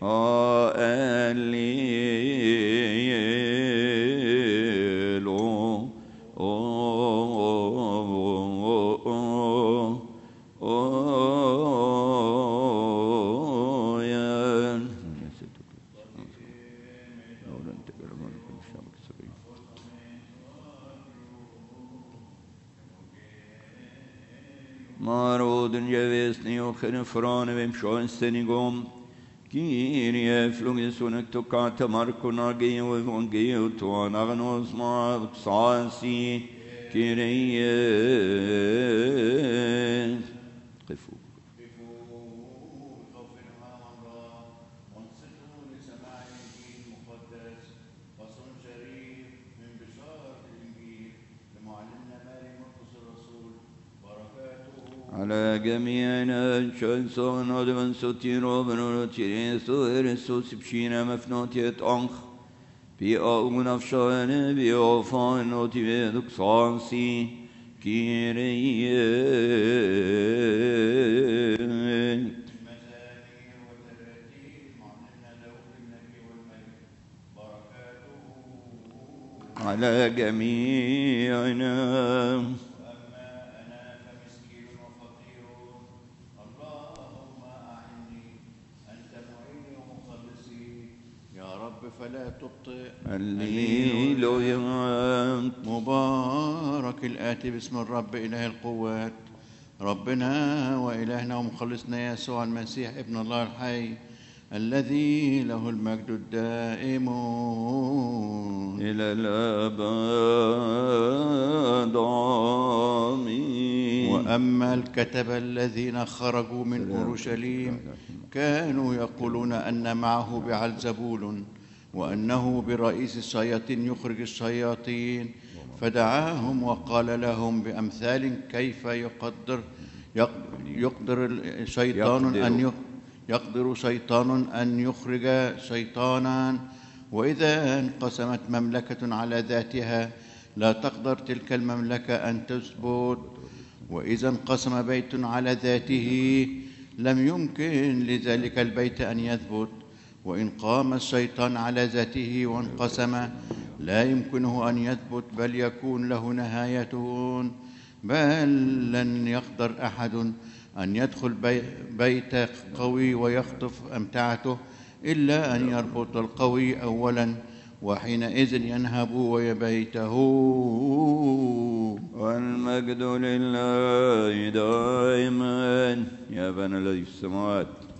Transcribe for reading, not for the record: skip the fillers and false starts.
Marodun jevesni och frane vem sjönsten igång. Kyrie flugesunek tokata markona geo evangeo toan agnos ma xasi Kyrie قفوا على جميعنا شنصون ودمن ستيرو بنو تيريسو إرسوس بشينا مفنوتيت أنخ بي أغن أفشان بي أوفان نوتي بيدك صانسي كيري على جميعنا فلا تبطئ. هللويا. مبارك الآتي باسم الرب إله القوات، ربنا وإلهنا ومخلصنا يسوع المسيح ابن الله الحي، الذي له المجد الدائم إلى الأبد. آمين. وأما الكتبة الذين خرجوا من أورشليم كانوا يقولون أن معه بعلزبول وأنه برئيس الشياطين يخرج الشياطين، فدعاهم وقال لهم بأمثال كيف يقدر شيطان أن يخرج شيطانا، وإذا انقسمت مملكة على ذاتها لا تقدر تلك المملكة أن تثبت، وإذا انقسم بيت على ذاته لم يمكن لذلك البيت أن يثبت، وإن قام الشيطان على ذاته وانقسم لا يمكنه أن يثبت، بل يكون له نهاية، بل لن يقدر أحد أن يدخل بيت قوي ويخطف أمتعته إلا أن يربط القوي أولا، وحينئذ ينهب ويبيته. والمجد لله دائما يا بنا الذي في السماوات.